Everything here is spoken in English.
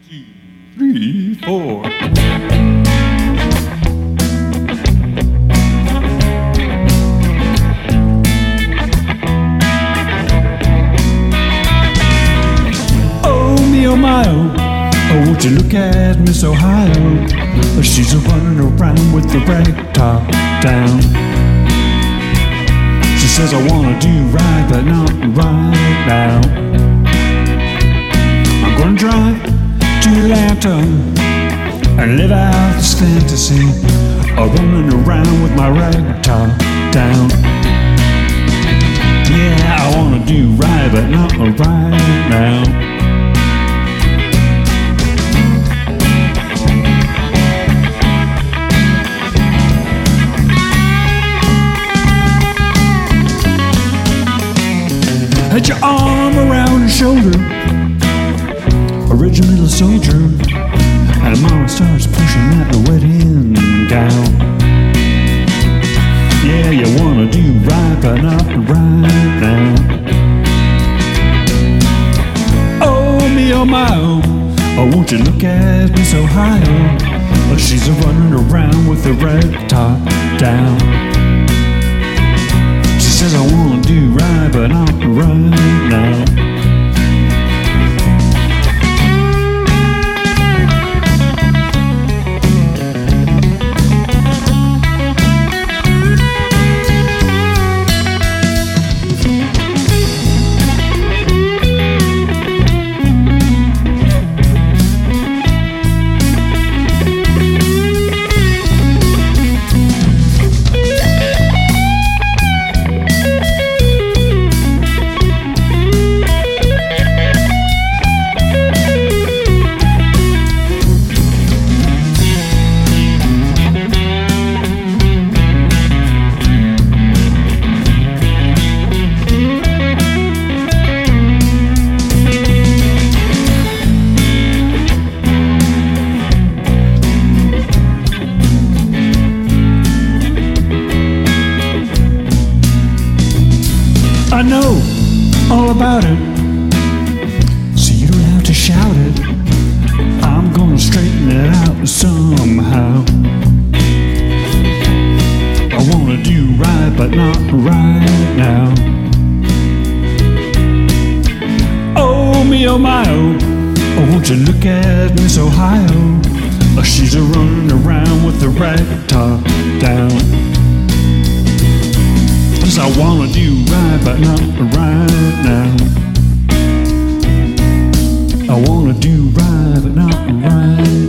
Three, four. Oh my oh, won't you look at Miss Ohio? She's a running around with the rag top down. She says I wanna do right, but not right now. I'm gonna drive to Atlanta and live out this fantasy of running around with my rag top down. Yeah, I wanna do right, but not right now. Put your arm around her shoulder, a regimental soldier, and mama starts pushing that wedding gown. Yeah, you wanna do right, but not right now. Oh me, oh my, oh, won't you look at Miss Ohio? She's a running around with the rag top down. She says I wanna do right, but not right now. I know all about it, so you don't have to shout it. I'm gonna straighten it out somehow. I wanna do right, but not right now. Oh me, oh my, oh, won't you look at Miss Ohio? She's a running around with the rag top down. Cause I wanna do right, but not right now. I wanna do right, but not right